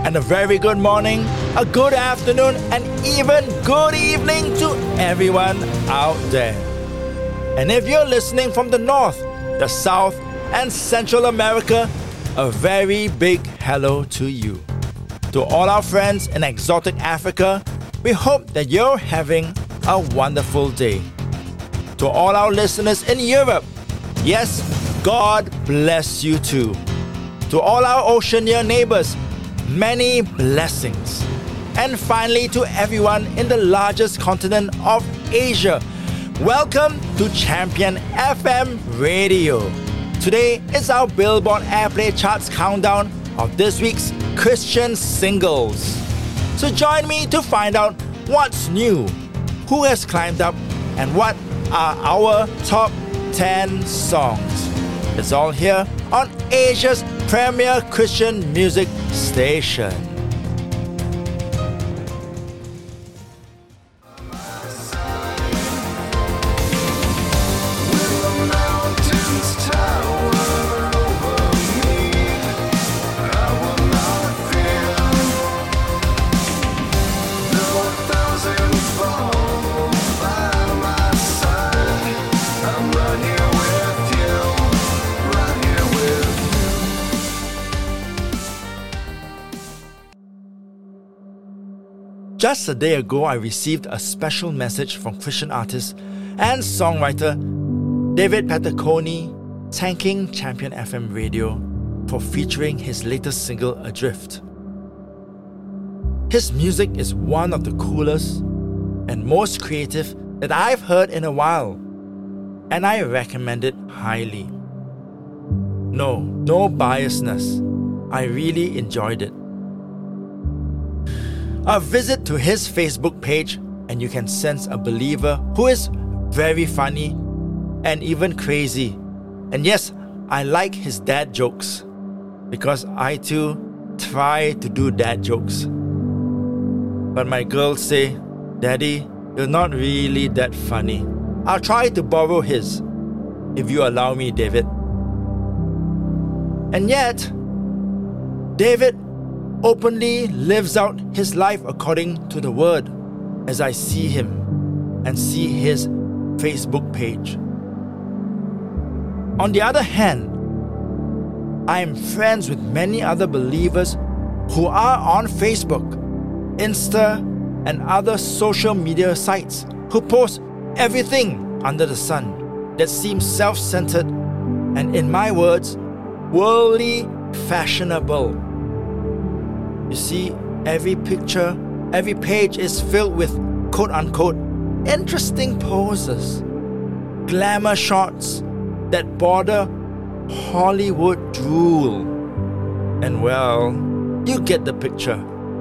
and a very good morning, a good afternoon, and even good evening to everyone out there. And if you're listening from the North, the South, and Central America, a very big hello to you. To all our friends in exotic Africa, we hope that you're having a wonderful day. To all our listeners in Europe, yes, God bless you too. To all our Oceania neighbors, many blessings. And finally, to everyone in the largest continent of Asia, welcome to Champion FM Radio. Today is our Billboard Airplay Charts countdown of this week's Christian singles. So join me to find out what's new, who has climbed up, and what are our top 10 songs. It's all here on Asia's premier Christian music station. Just a day ago, I received a special message from Christian artist and songwriter David Petaconi thanking Champion FM Radio for featuring his latest single, Adrift. His music is one of the coolest and most creative that I've heard in a while, and I recommend it highly. No biasness. I really enjoyed it. A visit to his Facebook page and you can sense a believer who is very funny and even crazy. And yes, I like his dad jokes because I too try to do dad jokes. But my girls say, "Daddy, you're not really that funny." I'll try to borrow his, if you allow me, David. And yet, David openly lives out his life according to the Word as I see him and see his Facebook page. On the other hand, I am friends with many other believers who are on Facebook, Insta, and other social media sites who post everything under the sun that seems self-centered and, in my words, worldly fashionable. You see, every picture, every page is filled with quote-unquote interesting poses, glamour shots that border Hollywood drool. And well, you get the picture.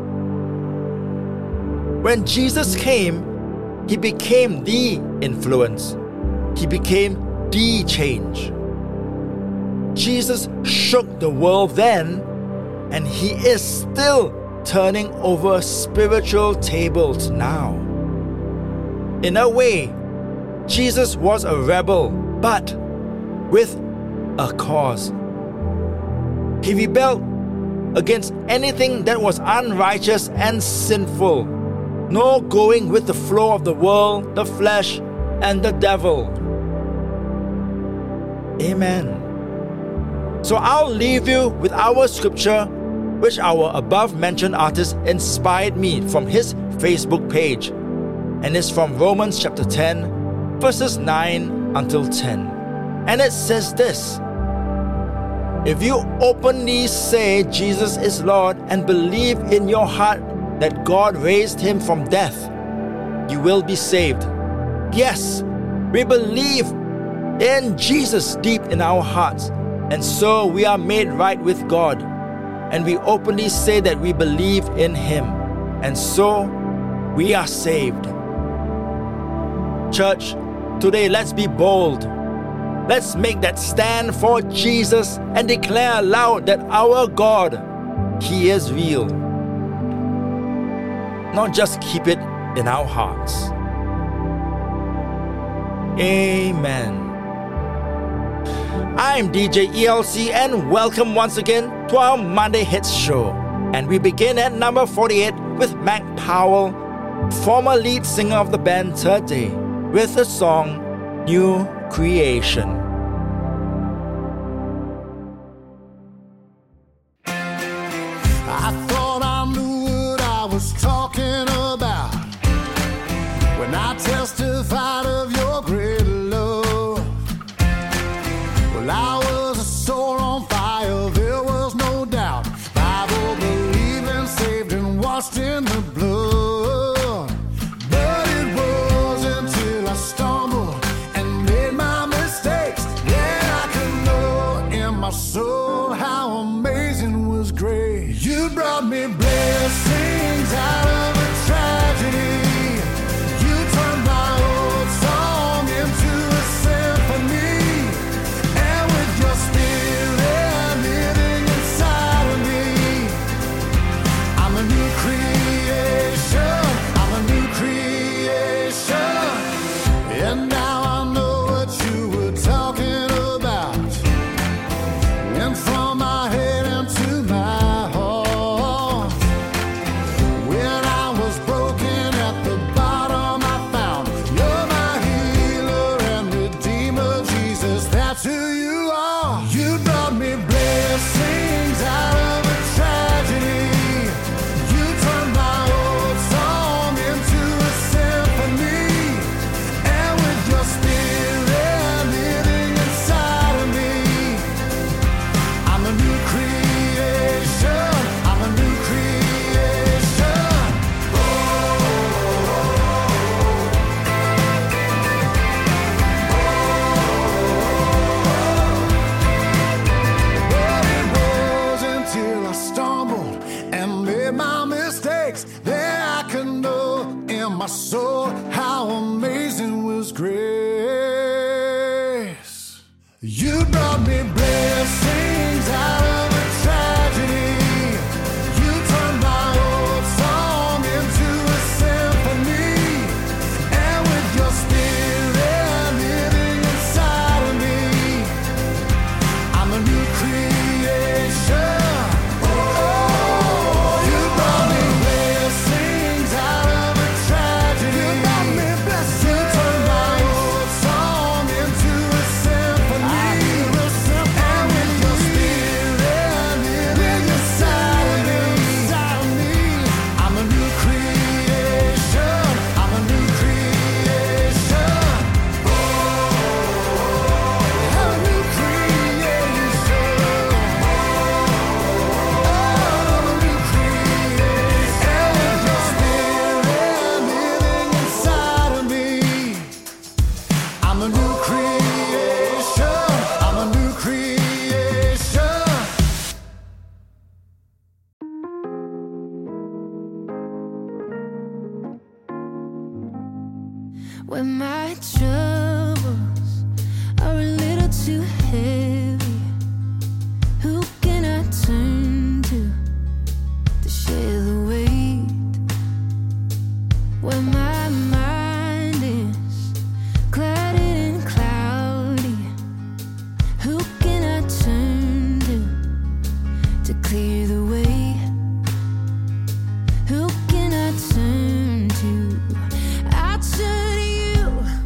When Jesus came, he became the influence. He became the change. Jesus shook the world then, and he is still turning over spiritual tables now. In a way, Jesus was a rebel, but with a cause. He rebelled against anything that was unrighteous and sinful. No going with the flow of the world, the flesh, and the devil. Amen. So I'll leave you with our scripture, which our above-mentioned artist inspired me from his Facebook page, and it's from Romans chapter 10, verses 9 until 10. And it says this: if you openly say Jesus is Lord and believe in your heart that God raised him from death, you will be saved. Yes, we believe in Jesus deep in our hearts, and so we are made right with God. And we openly say that we believe in him, and so we are saved. Church, today let's be bold. Let's make that stand for Jesus and declare aloud that our God, he is real. Not just keep it in our hearts. Amen. I'm DJ ELC and welcome once again to our Monday Hits Show. And we begin at number 48 with Mac Powell, former lead singer of the band Today, with the song New Creation. I thought I knew what I was talking about when I testified of your great love. Well, I was a soul on fire, there was no doubt. Bible believing, saved and washed in the blood. But it wasn't till I stumbled and made my mistakes that I could know in my soul how amazing was grace. You brought me blessings out of a tragedy. You turned my old song into a symphony. And with your spirit living inside of me, I'm a new creation. I'm a new creation. And now I know what you were talking about. And from my head into my heart, when I was broken at the bottom, I found you're my healer and redeemer, Jesus. That's who you are. You brought me blessings out of a tragedy. You turned my old song into a symphony. And with your spirit living inside of me, I'm a new creation. I'm a new creation. But it wasn't until I stumbled and made my mistakes that I could know in my soul how amazing was grace. You brought me blessings out of a tragedy. You turned my old song into a symphony. And with your spirit living inside of me, I'm a new creation. You brought me blessings out of a tragedy. You turned my old song into a symphony. And with your spirit living inside of me, I'm a new creation. I'm a new creation. I'm a new creation. I'm a new creation. And with your spirit living inside of me, I'm a new creation. I'm a new creation. When my troubles are a little too heavy, who can I turn to share the weight? When my mind is clouded and cloudy, who can I turn to clear the way? Who can I turn to? I turn to you.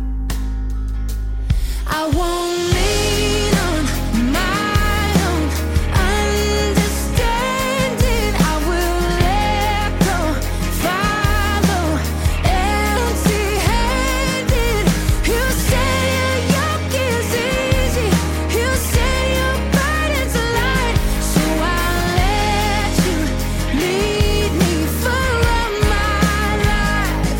I won't lean on my own understanding. I will let go, follow empty-handed. You say your yoke is easy. You say your burden's light. So I'll let you lead me for all my life.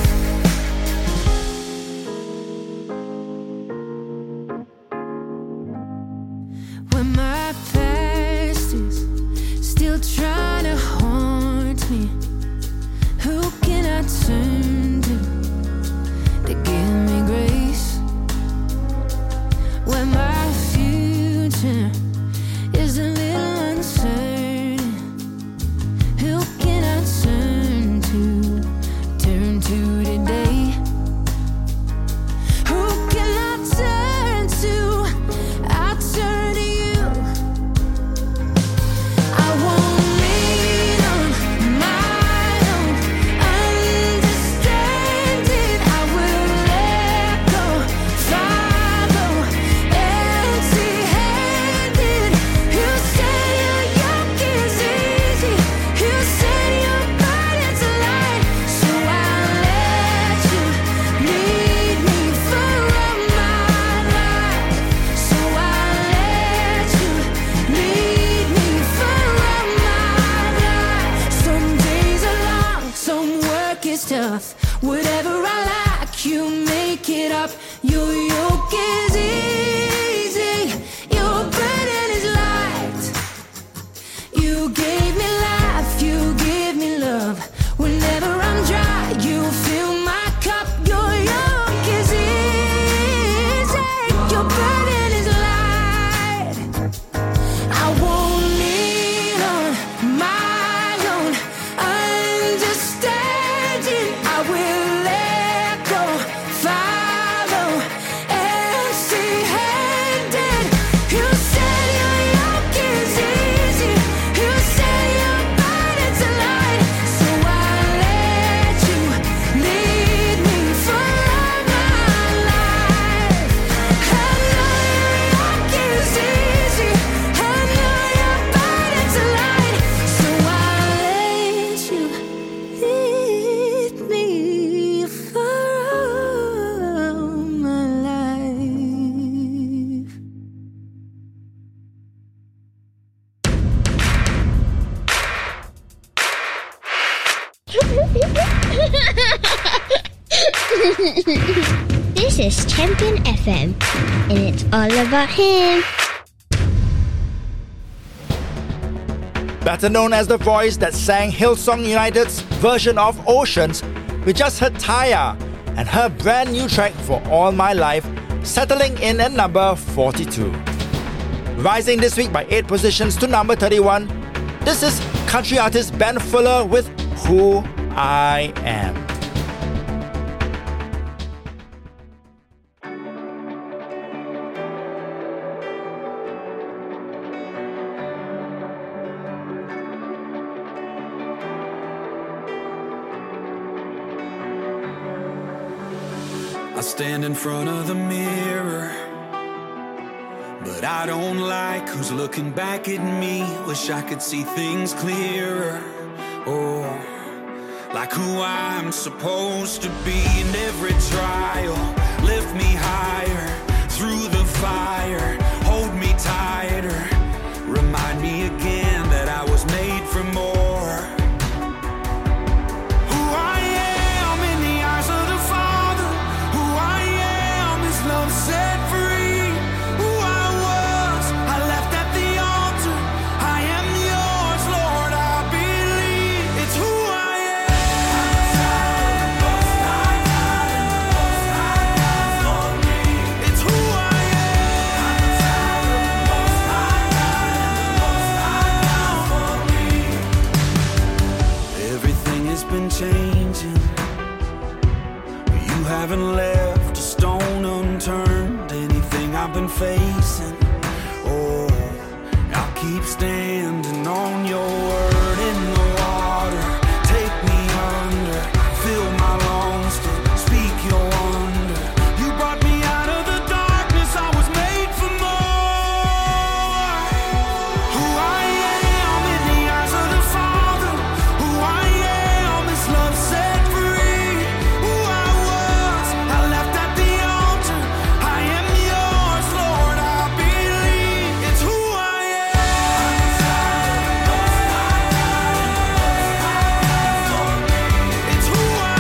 When my past is still trying to haunt me, who can I turn to give me grace? When my future is a little uncertain, who can I turn to today? Who can I turn to? I turn to you. I won't lean on Your yoke is easy, your burden is light. You gave me life, you give me love. Whenever I'm dry, you fill my cup. Your yoke is easy, your burden is light. I won't lean on my own understanding. I will let go, follow, and stay handed. You said your yoke is easy, you said your burden's light. So I let you lead me for all my life. I know your yoke is easy, I know your burden's light. So I let you lead me for all my life. This is Champion FM, and it's all about him. Better known as the voice that sang Hillsong United's version of Oceans, we just heard Taya and her brand new track For All My Life, settling in at number 42. Rising this week by 8 positions to number 31, this is country artist Ben Fuller with Who I Am. I stand in front of the mirror, but I don't like who's looking back at me. Wish I could see things clearer. Oh, like who I'm supposed to be. In every trial, lift me higher. Through the fire, hold me tighter. Remind me again that I was made for more. Who I am in the eyes of the Father. Who I am is love set free. Who I was, I left at the altar. I am yours, Lord, I believe. It's who I am. It's who I am. Everything has been changing. You haven't left a stone unturned. Anything I've been facing, oh, I'll keep standing on your word. In the water, take me under. Fill my lungs to speak your wonder. You brought me out of the darkness. I was made for more. Who I am in the eyes of the Father. Who I am is love set free. Who I was, I left at the altar. I am yours, Lord, I believe. It's who I am. It's who I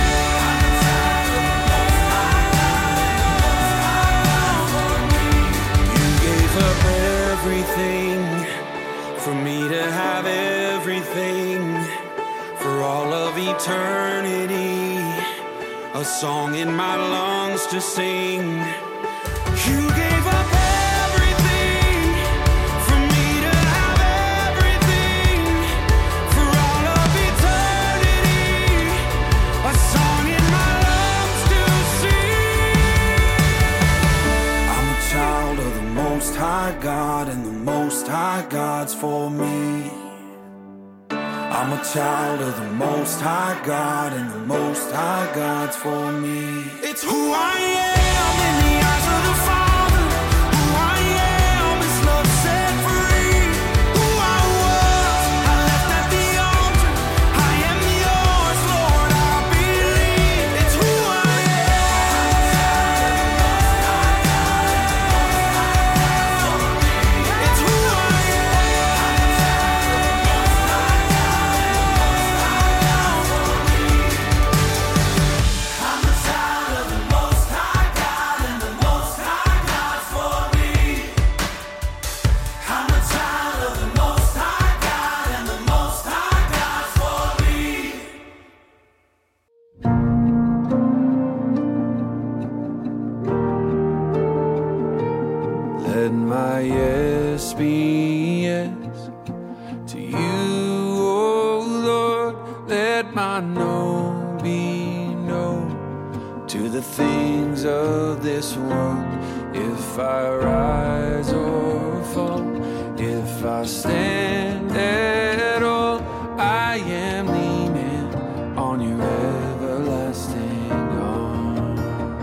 am. You gave up everything for me to have everything for all of eternity. A song in my lungs to sing. You gave up everything for me to have everything for all of eternity. A song in my lungs to sing. I'm a child of the Most High God, and the Most High God's for me. I'm a child of the Most High God, and the Most High God's for me. It's who I am in the eyes of the Father. Who I am is love set free. Who I was, I left at the altar. I am yours, Lord, I believe. It's who I am. It's who I am. I'm a child of the Most High God. let my no be no to the things of this world. If I rise or fall, if I stand at all, I am leaning on your everlasting arm.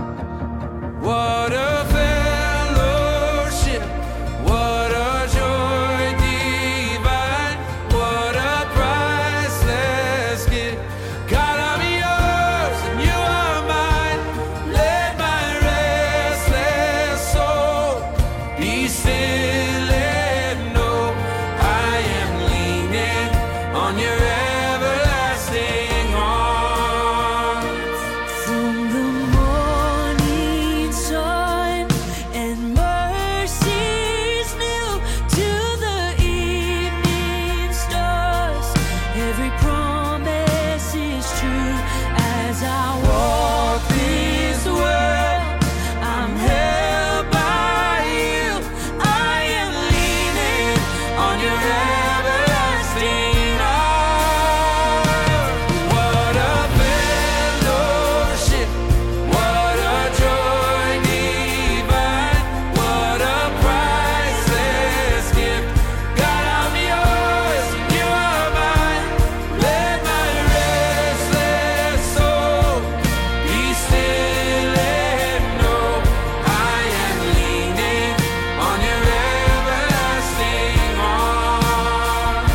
What a fellowship, what a joy divine, what a priceless gift. God, I'm yours and you are mine. Let my restless soul be still and know I am leaning on your everlasting arms. From the morning sun and mercies new to the evening stars, every promise is true. As I walk this world, I'm held by you. I am leaning on your everlasting arms. What a fellowship, what a joy divine, what a priceless gift. God, I'm yours and you are mine. Let my restless soul be still and know I am leaning on your everlasting arms.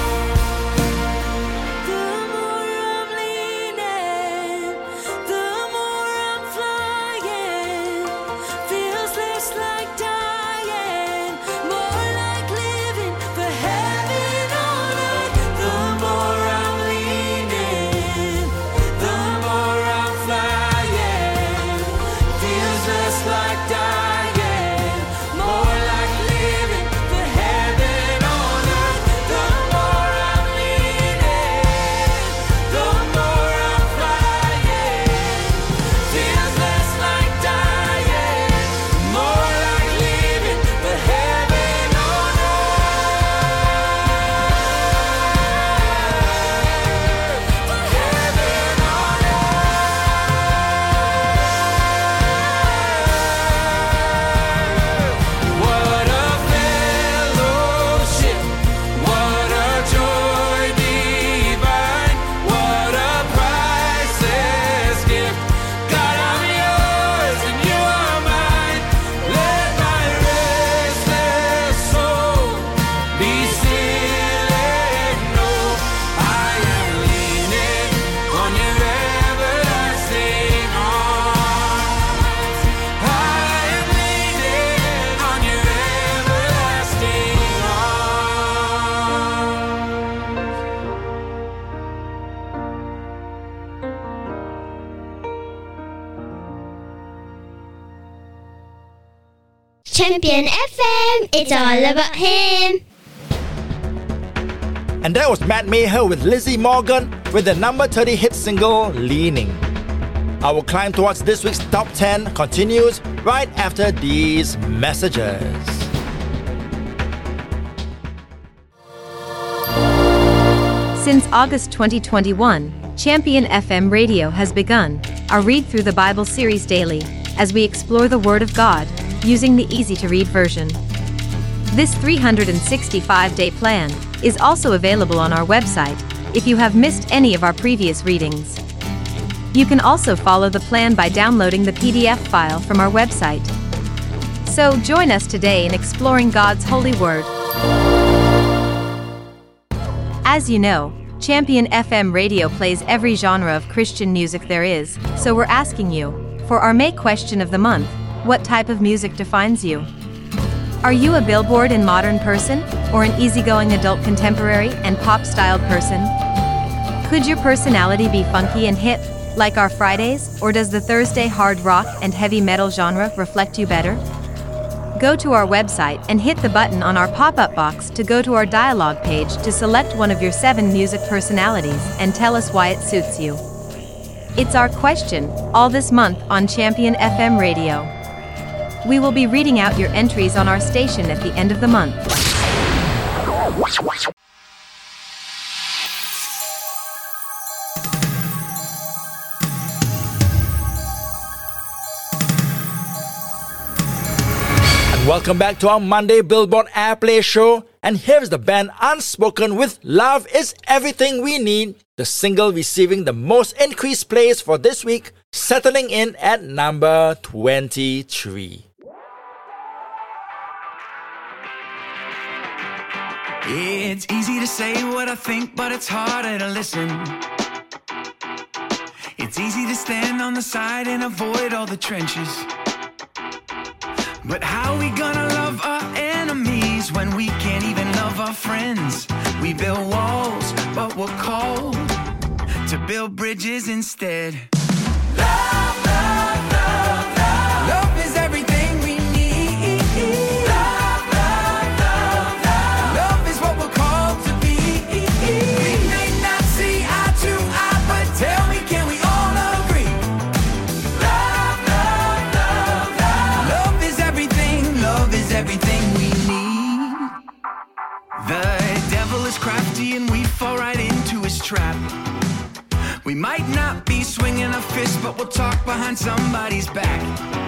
The more I'm leaning, the more I'm flying. Feels less like dying, more like living for heaven on earth. The more I'm leaning, the more I'm flying. Feels less like dying, more like living for heaven on earth. The more I'm leaning, the more I'm flying. Feels less like dying, more like living for heaven on What a fellowship, what a joy divine, what a priceless gift. God, I'm yours and you are mine. Let my restless soul be still and know I am leaning on your everlasting arms. I am leaning on your everlasting Champion FM, it's all about him. And that was Matt Maher with Lizzie Morgan with the number 30 hit single, Leaning. Our climb towards this week's top 10 continues right after these messages. Since August 2021, Champion FM Radio has begun our Read Through the Bible series daily as we explore the Word of God using the easy-to-read version. This 365-day plan is also available on our website if you have missed any of our previous readings. You can also follow the plan by downloading the PDF file from our website. So join us today in exploring God's holy Word. As you know, Champion FM Radio plays every genre of Christian music there is, so we're asking you, for our May question of the month, what type of music defines you? Are you a Billboard and modern person, or an easygoing adult contemporary and pop-styled person? Could your personality be funky and hip, like our Fridays, or does the Thursday hard rock and heavy metal genre reflect you better? Go to our website and hit the button on our pop-up box to go to our dialogue page to select one of your 7 music personalities and tell us why it suits you. It's our question, all this month on Champion FM Radio. We will be reading out your entries on our station at the end of the month. Welcome back to our Monday Billboard Airplay show. And here's the band Unspoken with Love Is Everything We Need, the single receiving the most increased plays for this week, settling in at number 23. It's easy to say what I think, but it's harder to listen. It's easy to stand on the side and avoid all the trenches. But how we gonna love our enemies when we can't even love our friends? We build walls, but we're called to build bridges instead. Love, love, love, love. Love is everything we need. Love, love, love, love. Love is what we're called to be. We may not see eye to eye, but tell me, can we all agree? Love, love, love, love. Love is everything we need. The devil is crafty and we fall right into his trap. We might not be swinging a fist, but we'll talk behind somebody's back.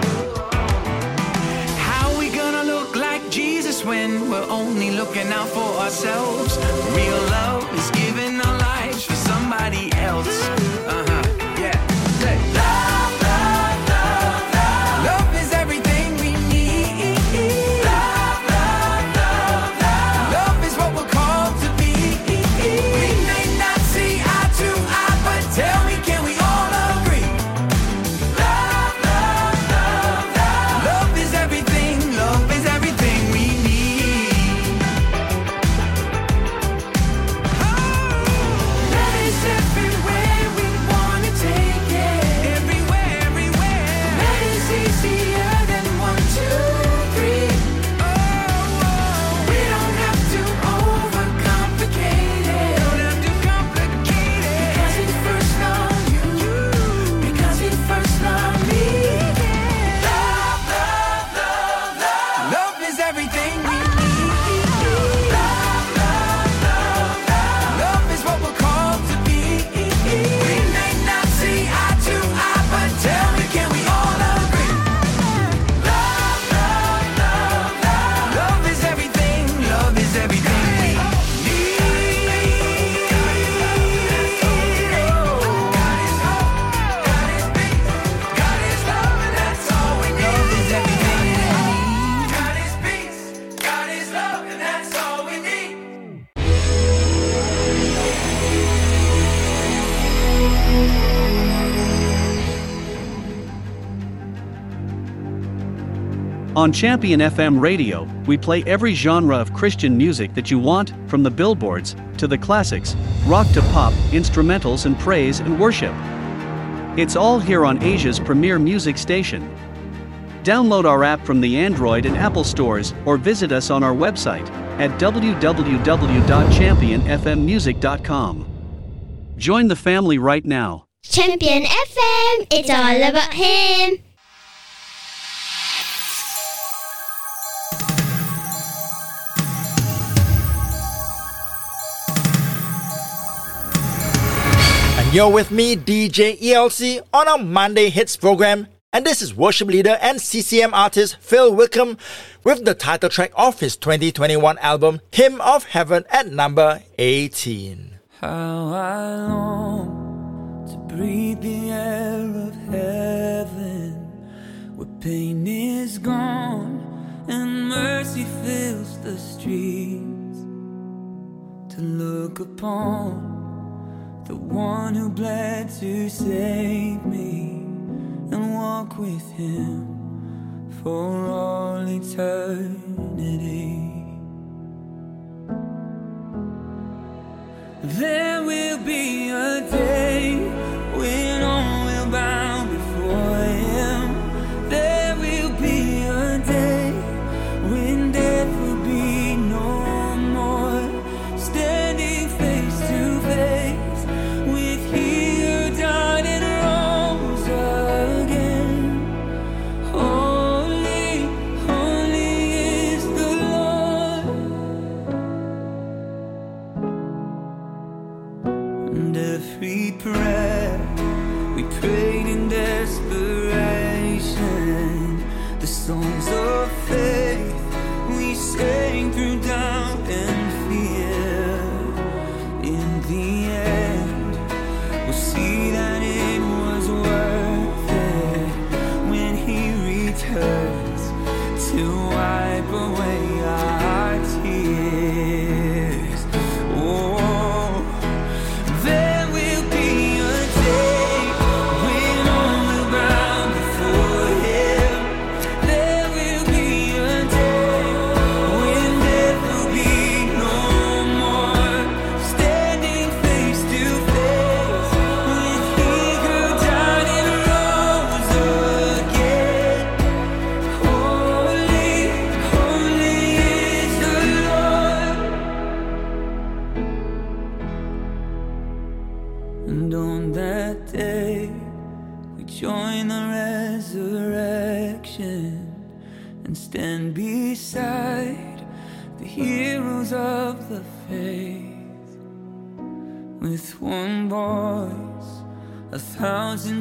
How we gonna look like Jesus when we're only looking out for ourselves? Real love is giving our lives for somebody else. Yeah. Say, love, love, love, love. Love is everything we need. Love, love, love, love. Love is what we're called to be. We may not see eye to eye, but tell me, can we all agree? Love, love, love, love. Love is everything we need. Love is everywhere we wanna take it. Everywhere, everywhere. Love is easier than 1, 2, 3. We don't have to overcomplicate it. Because we first love you. Because we first love me. Love, love, love, love. Love is everything we need. Love, love, love, love. Love is what we're called to be. We may not see eye to eye, but tell me, can we all agree? Love, love, love, love. Love is everything we need. God is love, God is peace, God is love, and that's all we need. Love is everything we need. God is peace, God is love, and that's all we need. On Champion FM radio, we play every genre of Christian music that you want, from the billboards to the classics, rock to pop, instrumentals and praise and worship. It's all here on Asia's premier music station. Download our app from the Android and Apple stores or visit us on our website at www.championfmmusic.com. Join the family right now. Champion FM, it's all about him. And you're with me, DJ ELC, on our Monday Hits program. And this is worship leader and CCM artist Phil Wickham with the title track of his 2021 album, Hymn of Heaven, at number 18. How I long to breathe the air of heaven, where pain is gone and mercy fills the streets, to look upon the one who bled to save me and walk with him for all eternity. There will be a day when all will bow before him. There will be a day when death will be no more, standing face to face with he who died and rose again. Holy, holy is the Lord. And every prayer we prayed in desperation, the songs of faith And on that day, we join the resurrection and stand beside the heroes of the faith. With one voice, 1,000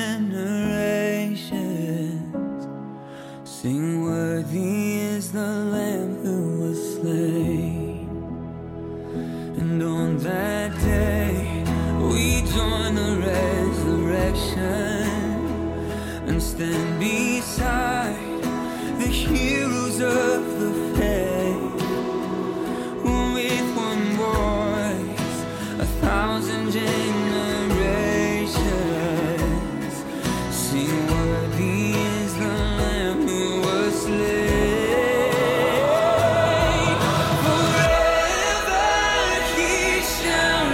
generations sing, worthy is the Lamb who was slain. And on that day, we join the resurrection and stand beside the heroes of the faith. With one voice, 1,000 generations sing, worthy is the Lamb who was slain. Forever he shall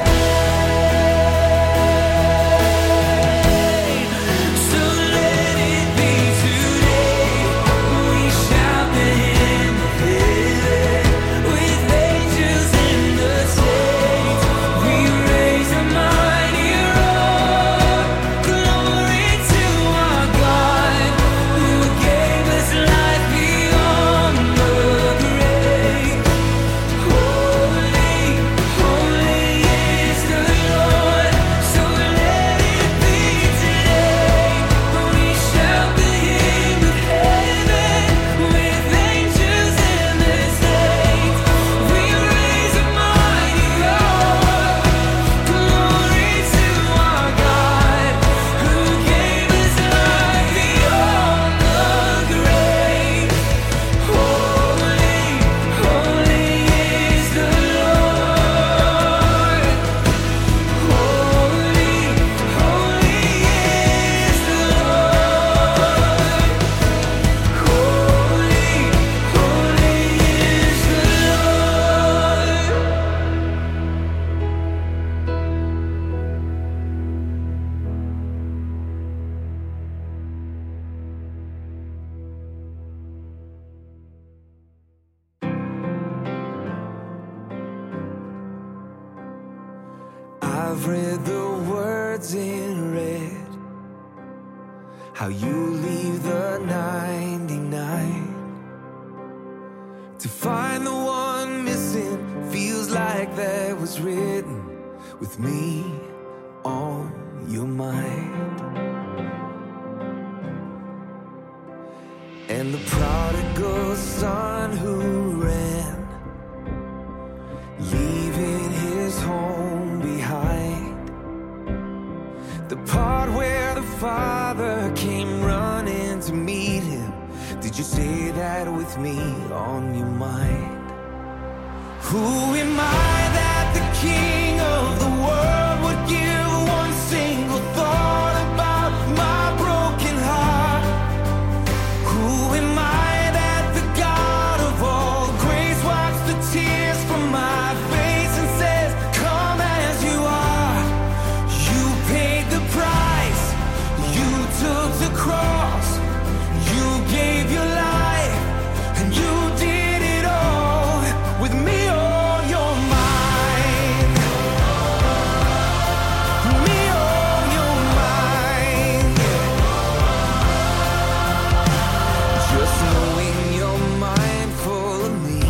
reign. So let it be today. We shout the hymn of heaven with angels in the saints. We raise a mighty roar, glory to our God, who gave us life beyond the grave. Holy, holy is the Lord. So let it be today. We shout the hymn of heaven with angels in the saints. We raise a mighty roar, glory to our God, who gave us life beyond the grave. Holy, holy is the Lord. Holy, holy is the Lord. Holy, holy is the I've read the words in red, how you leave the 99 to find the one missing. Feels like that was written with me on your mind. And the prodigal son who ran, leaving his home behind. The part where the father came running to meet him. Did you say that with me on your mind? Who am I that the king of the world would give one single thought about my broken heart? Who am I that the God of all grace wipes the tears from my face and says, come as you are? You paid the price, you took the cross, you gave your life, and you did it all with me on your mind. Me on your mind. Just knowing you're mindful of me,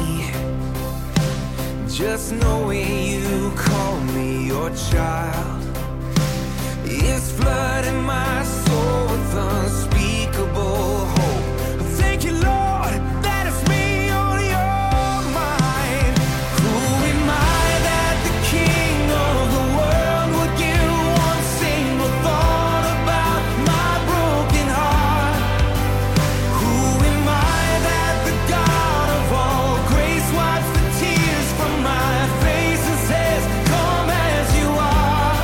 just knowing you call me your child, is flooding my soul with unspeakable hope. Thank you, Lord, that it's me on your mind. Who am I that the king of the world would give one single thought about my broken heart? Who am I that the God of all grace wipes the tears from my face and says, come as you are?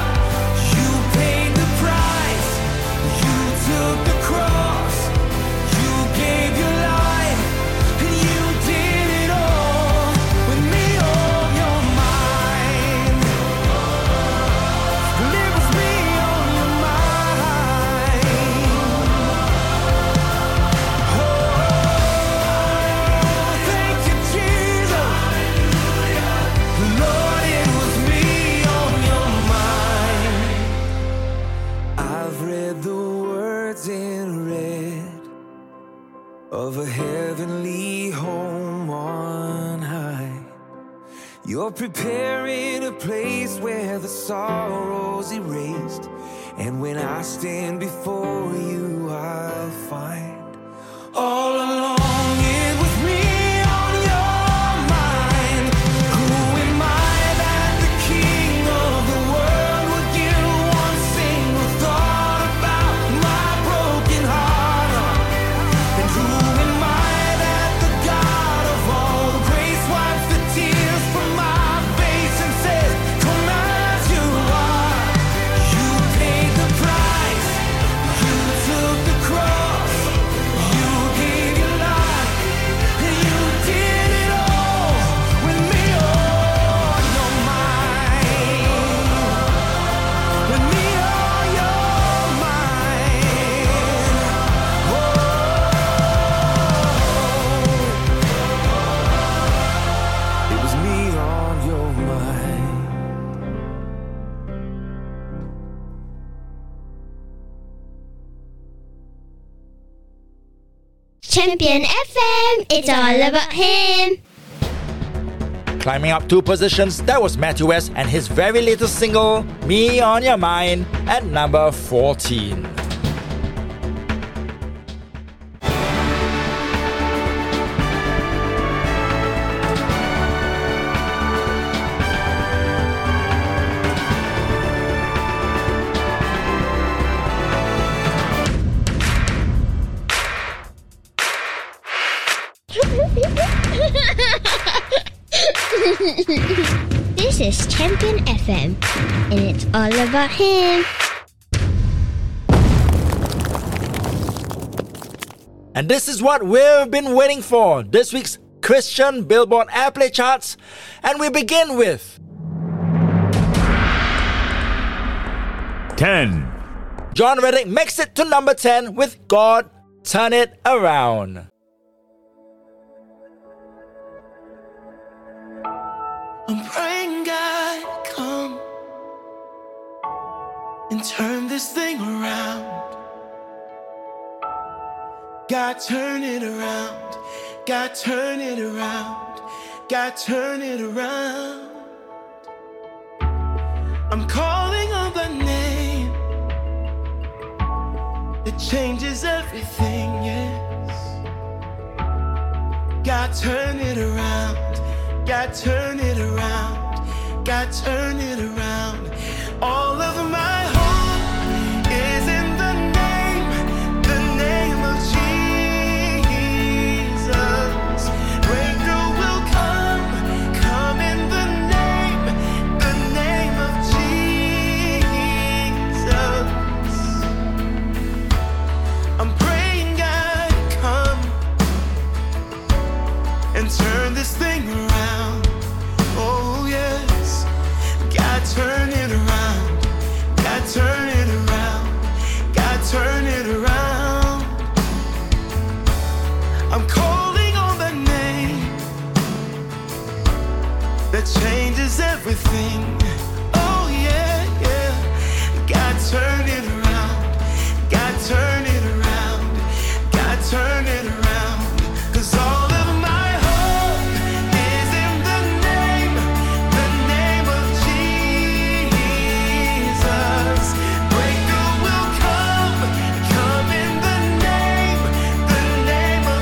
You're preparing a place where the sorrow's erased. And when I stand before you, I'll find all along it was me on your mind. Who am I that the King of the world would give one single thought about my broken heart? And who am I that the God of all grace wipes the tears from my face and says, come as you are. You paid the price, you took the cross, you gave your life, and you did it all with me on your mind. With me on your mind. It was me on your mind. Champion FM, it's all about him. Climbing up 2 positions, that was Matthew West and his very latest single, Me on Your Mind, at number 14. This is Champion FM, and it's all about him. And this is what we've been waiting for, this week's Christian Billboard Airplay charts. And we begin with 10. John Reddick makes it to number 10 with God Turn It Around. I'm praying God come and turn this thing around. God turn it around. God turn it around. God turn it around. I'm calling on the name that changes everything, yes. God turn it around. God turn it around. God turn it around. All of my hope is in the name of Jesus. Breakthrough will come in the name of Jesus. I'm praying God come and turn this thing around. Oh yes, God turn it around. God turn it around. God turn it around. I'm calling on the name that changes everything. Oh yeah, yeah. God turn it around. God turn it around. God turn it around. 'Cause all of my hope is in the name of Jesus. Breakthrough will come in the name of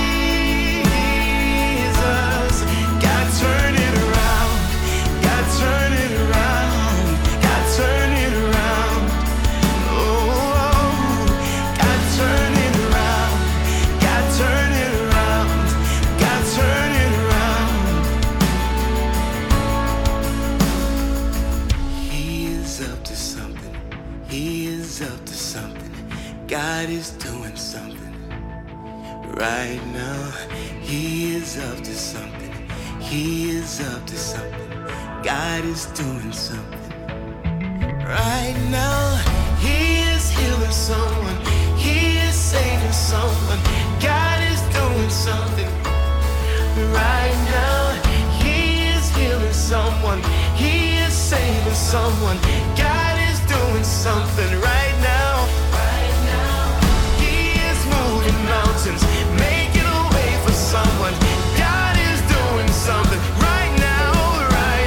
Jesus. God turn it around. God turn it around. God turn it around. Oh, God turn it around. God turn it around. God turn it around. He is up to something. He is up to something. God is doing something right now. He is up to something. He is up to something. God is doing something right now. He is healing someone. He is saving someone. God is doing something right now. He is healing someone. He is saving someone. God is doing something right now. Right now. He is moving mountains, making a way for someone. God is doing something right now. Right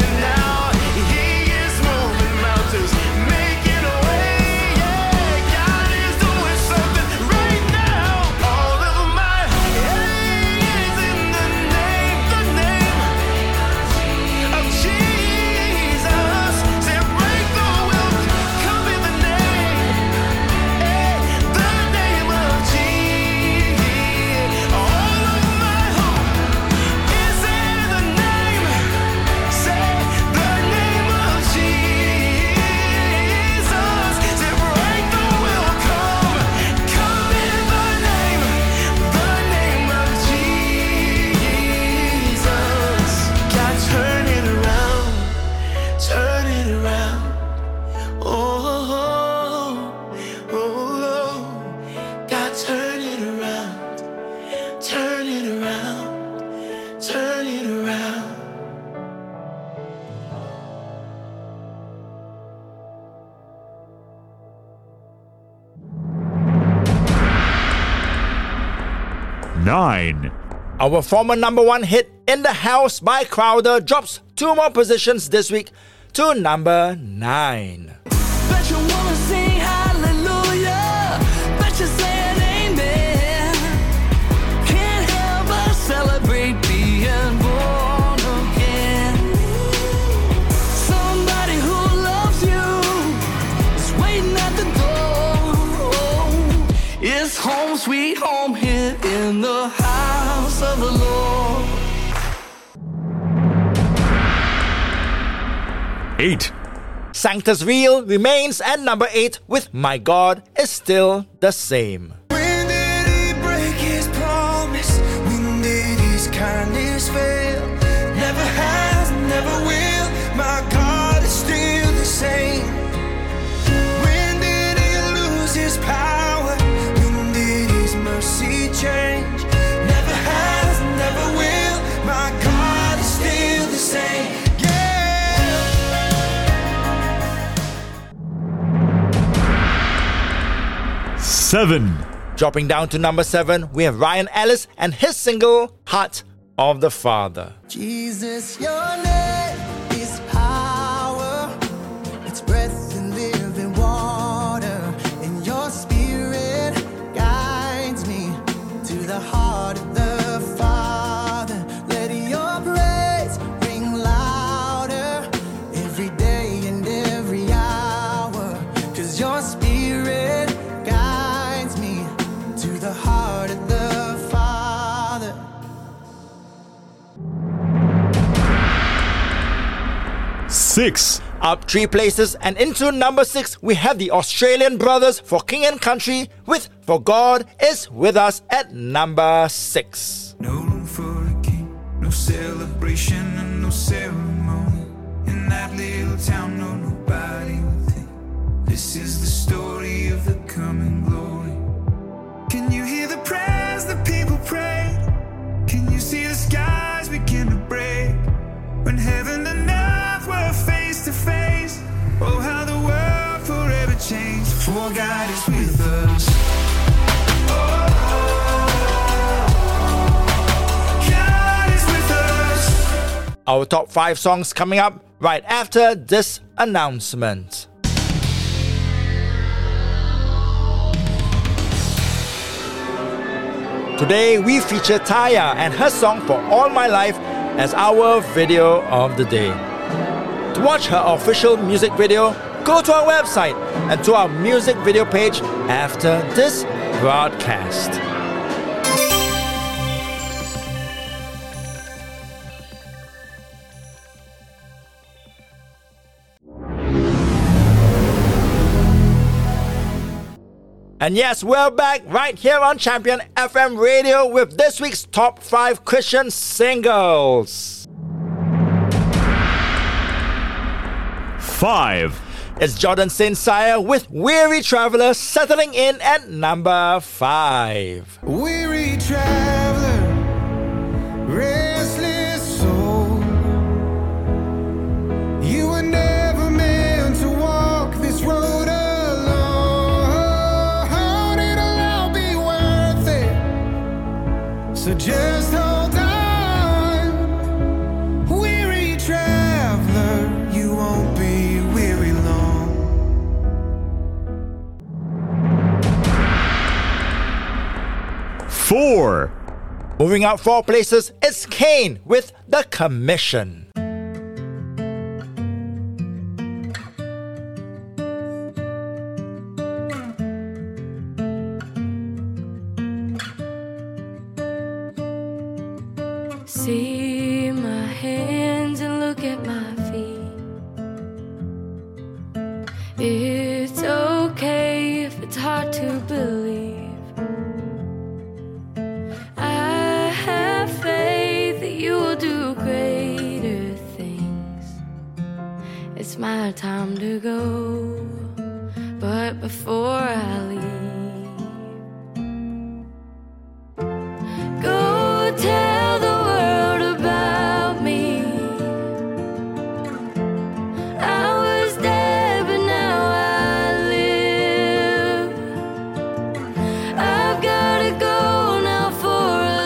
9. Our former number 1 hit, In the House by Crowder, drops 2 more positions this week to number 9. Bet you wanna sing hallelujah. Bet you're saying amen. Can't help but celebrate being born again. Somebody who loves you is waiting at the door. It's home sweet home here in the house of the Lord. 8. Sanctus Real remains at number 8 with My God Is Still the Same. When did he break his promise? When did his kindness fail? Never has, never will. My God is still the same. When did he lose his power? When did his mercy change? Never has, never will. My God is still the same. 7. Dropping down to number 7, we have Ryan Ellis and his single, Heart of the Father. Jesus, your name is power. It's breath and living water. And your spirit guides me to the heart of the Father. Let your praise ring louder every day and every hour. 'Cause your spirit guides me to the heart of the Father. 6. Up 3 places and into number 6, we have the Australian brothers For King and Country with For God Is With Us at number 6. No room for a king, no celebration and no ceremony. In that little town, no nobody would think this is the story of the coming glory. Can you hear the prayers the people pray? Can you see the skies begin to break? When heaven and earth were face to face, oh how the world forever changed. For God is with us. Our top 5 songs coming up right after this announcement. Today we feature Taya and her song For All My Life as our video of the day. To watch her official music video, go to our website and to our music video page after this broadcast. And yes, we're back right here on Champion FM Radio with this week's top 5 Christian singles. 5. It's Jordan St. Cyr with Weary Traveler settling in at number 5. Weary traveler, restless soul, you were never meant to walk this road alone. It'll all be worth it, so just hold on. Weary traveler, you won't be weary long. 4. Moving out 4 places, it's Kane with The Commission. See my hands and look at my feet. It's okay if it's hard to believe. I have faith that you will do greater things. It's my time to go, but before I leave, go tell the world about me. I was dead, but now I live. I've gotta go now for a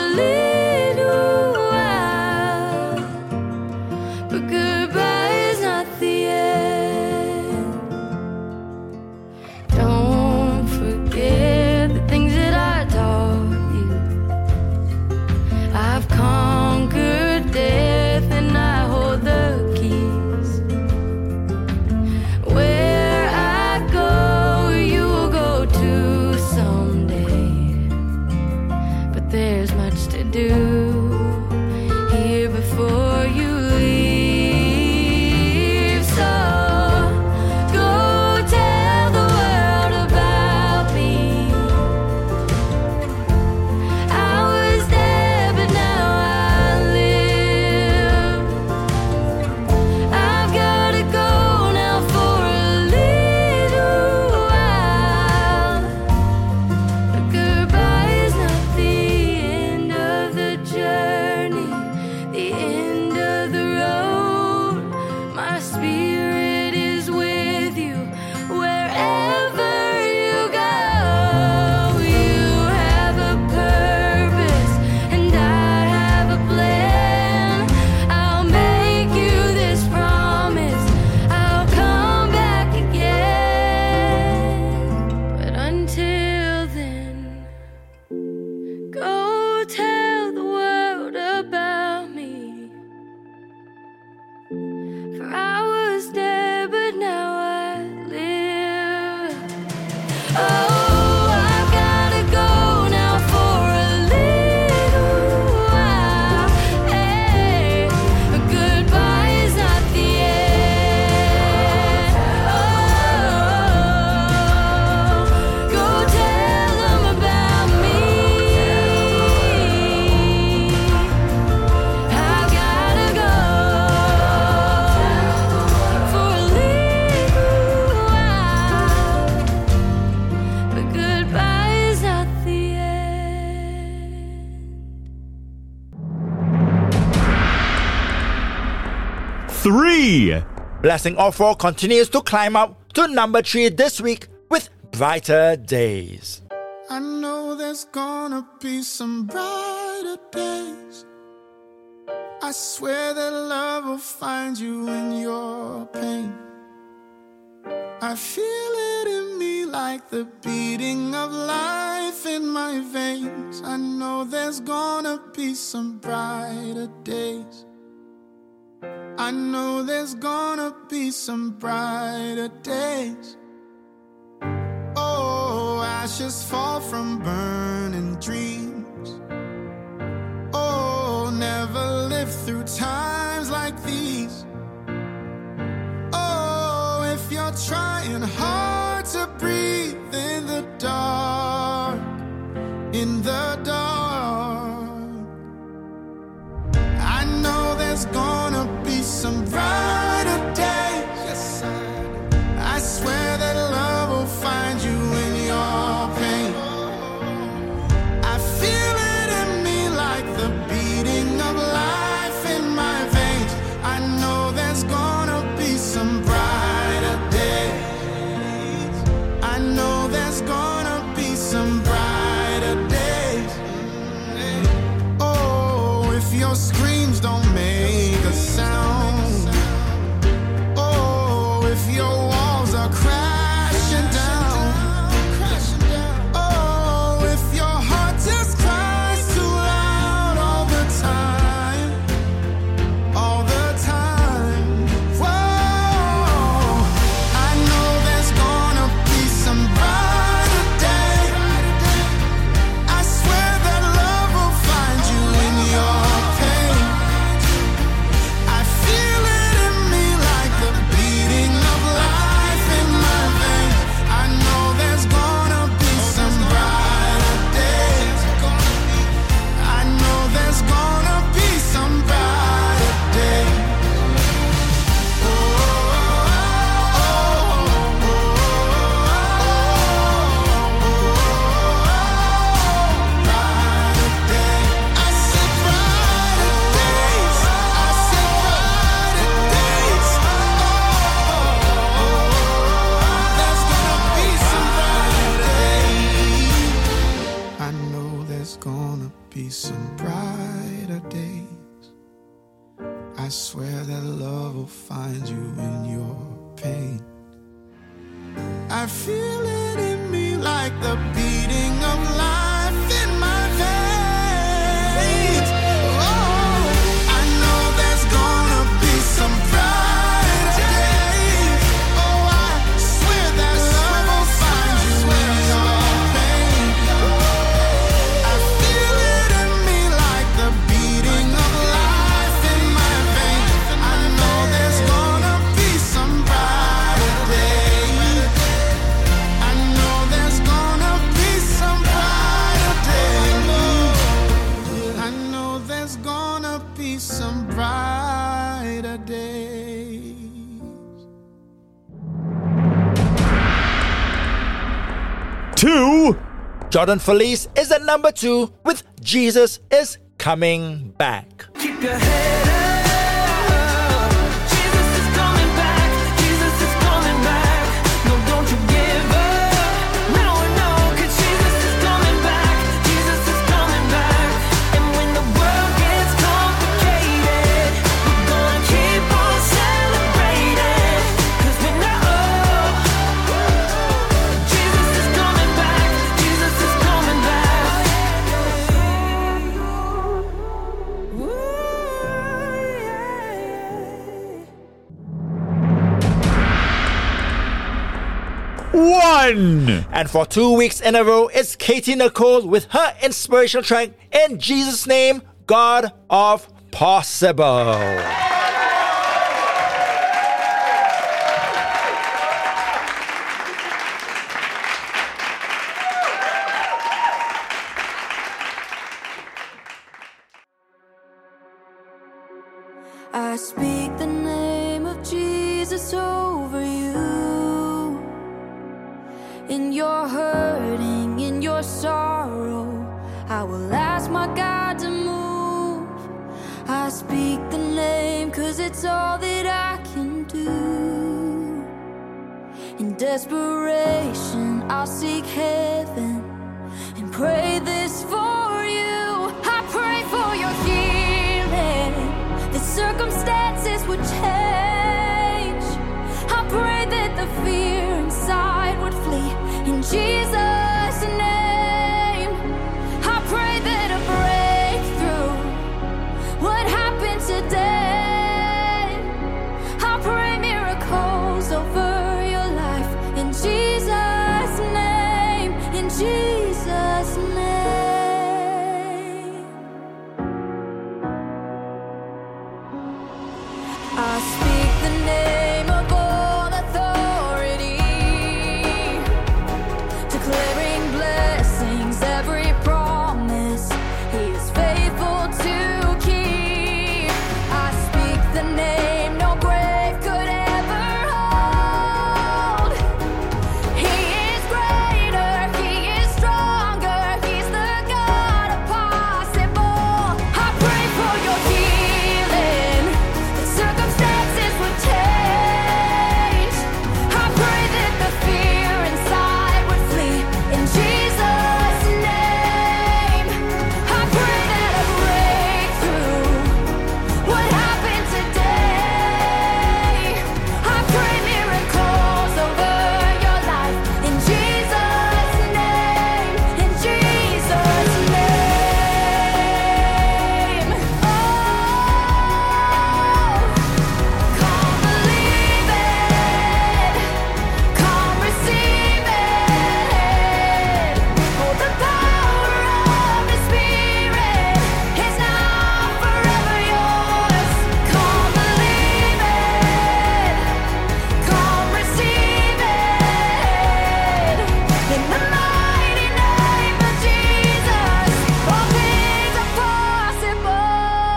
3. Blessing of 4 continues to climb up to number 3 this week with Brighter Days. I know there's gonna be some brighter days. I swear that love will find you in your pain. I feel it in me like the beating of life in my veins. I know there's gonna be some brighter days. I know there's gonna be some brighter days. Oh, ashes fall from burning dreams. Oh, never lived through times like these. Oh, if you're trying hard to breathe in the dark, in the dark, I know there's gonna be some brighter days. Yes, I swear that love will find you in your pain. I feel it in me like the beating of life in my veins. I know there's gonna be some brighter days. I know there's gonna be some brighter days. Oh, if your screams don't make a sound. Oh, if your walls are crashing down. Oh, if your heart just cries too loud all the time. All the time. Whoa, I know there's gonna be some brighter day. I swear that love will find you in your pain. I feel it in me like the beating of life in my veins. I know there's gonna be some brighter days. I know there's gonna be some brighter days. I said brighter days. I said brighter days. There's gonna be some brighter days. I know there's gonna be some brighter days. I swear that love will find you in your pain. I feel it in me like the beating of life in my veins. Oh, I know there's gonna be some brighter days. Oh, I swear that love will find you in your pain. I feel it in me like the beating of life in my veins. I know there's gonna be some brighter days. I know there's gonna be some brighter days. I know there's gonna be some brighter days. 2. Jordan Felice is at number 2 with Jesus is Coming Back. Keep your head up. Jesus is coming back. Jesus is coming back. No, don't you give up. No, 'cause Jesus is coming back. Jesus is coming back. And when the world gets complicated, we're gonna keep on celebrating. 'Cause we know Jesus is coming back. Jesus is coming back. Ooh, yeah. 1. And for 2 weeks in a row, it's Katie Nicole with her inspirational track In Jesus' Name, God of Possible. I speak the name of Jesus over you. In your hurting, in your sorrow, I will ask my God to move. I speak the name 'cause it's all that I In desperation, I'll seek heaven and pray this for you. I pray for your healing, that circumstances would change. I pray that the fear inside would flee in Jesus' name. I pray that a breakthrough would happen today. I pray miracles over your life in Jesus' name, in Jesus' name. I speak the name of all authority, declaring blessings, every promise He is faithful to keep. I speak the name no grave could ever hold. He is greater, He is stronger, He's the God of possible. I pray for your healing, that circumstances would change. I pray that the fear inside would flee in Jesus' name. I pray that a breakthrough would happen today. I pray miracles over your life in Jesus' name, in Jesus' name. Oh, come believe it, come receive it. Oh, the power of the Spirit is now forever yours. Come believe it, come receive it. In the mighty name of Jesus, all things are possible.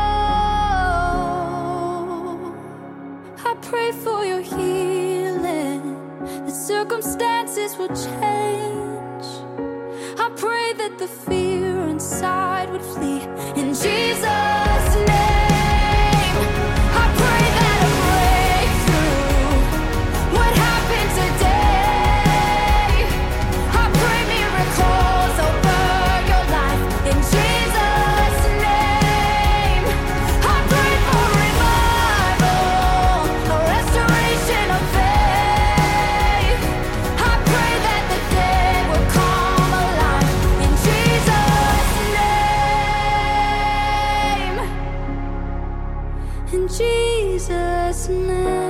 I pray for your healing, that circumstances will change. I pray that the fear inside would flee in Jesus' name. I pray that a breakthrough would happen today. I pray miracles over your life in Jesus' name. I pray for revival, a restoration of faith. I pray that the dead will come alive in Jesus' name. In Jesus' name.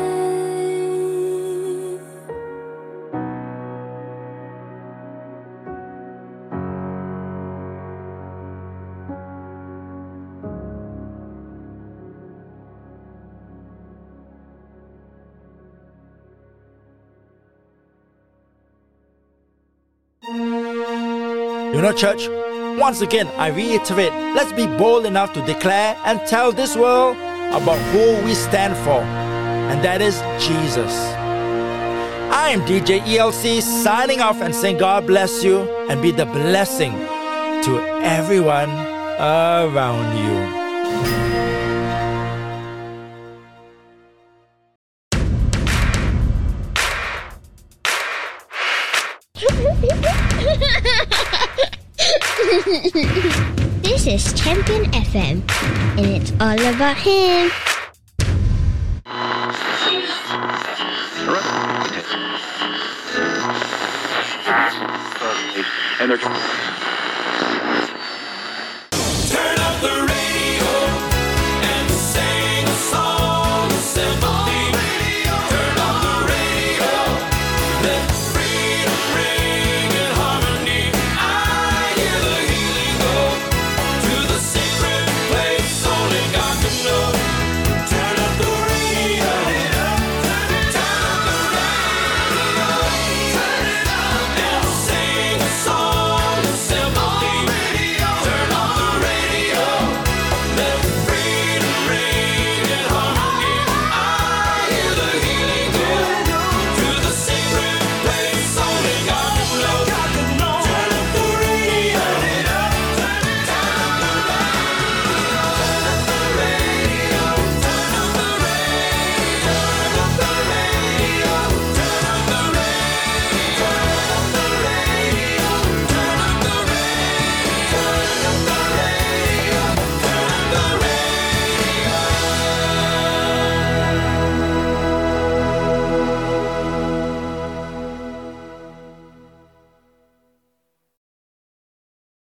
You know, church, once again, I reiterate, let's be bold enough to declare and tell this world about who we stand for, and that is Jesus. I'm DJ ELC signing off and saying God bless you and be the blessing to everyone around you. This is Champion FM, and it's all about him. Energy.